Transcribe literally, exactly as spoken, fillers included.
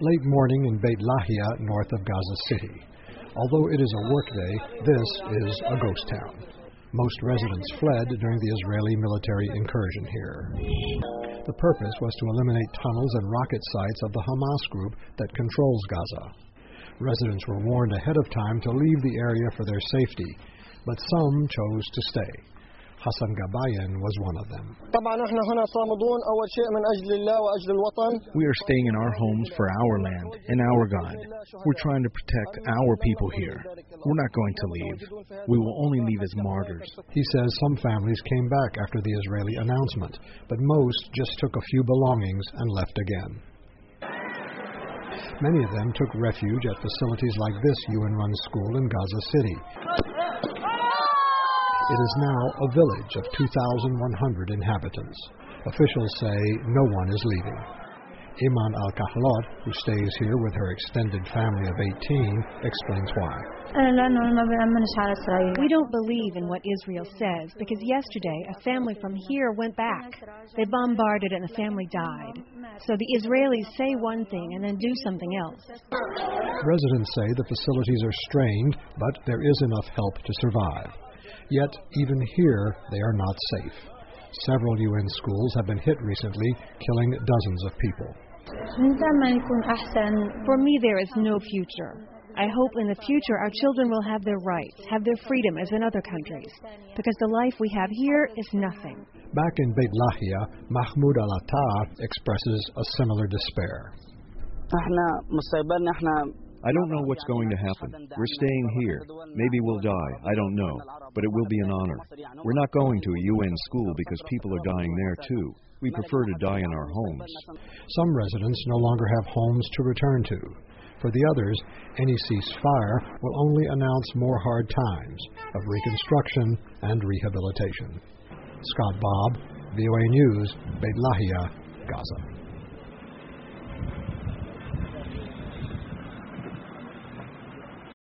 Late morning in Beit Lahia, north of Gaza City. Although it is a workday, this is a ghost town. Most residents fled during the Israeli military incursion here. The purpose was to eliminate tunnels and rocket sites of the Hamas group that controls Gaza. Residents were warned ahead of time to leave the area for their safety, but some chose to stay. Hassan Gabayan was one of them. We are staying in our homes for our land and our God. We're trying to protect our people here. We're not going to leave. We will only leave as martyrs. He says some families came back after the Israeli announcement, but most just took a few belongings and left again. Many of them took refuge at facilities like this U N-run school in Gaza City. It is now a village of two thousand one hundred inhabitants. Officials say no one is leaving. Iman Al-Kahlot, who stays here with her extended family of eighteen, explains why. We don't believe in what Israel says because yesterday a family from here went back. They bombarded and a family died. So the Israelis say one thing and then do something else. Residents say the facilities are strained, but there is enough help to survive. Yet, even here, they are not safe. Several U N schools have been hit recently, killing dozens of people. For me, there is no future. I hope in the future our children will have their rights, have their freedom as in other countries, because the life we have here is nothing. Back in Beit Lahia, Mahmoud Al-Attar expresses a similar despair. I don't know what's going to happen. We're staying here. Maybe we'll die. I don't know. But it will be an honor. We're not going to a U N school because people are dying there too. We prefer to die in our homes. Some residents no longer have homes to return to. For the others, any ceasefire will only announce more hard times of reconstruction and rehabilitation. Scott Bobb, V O A News, Beit Lahia, Gaza.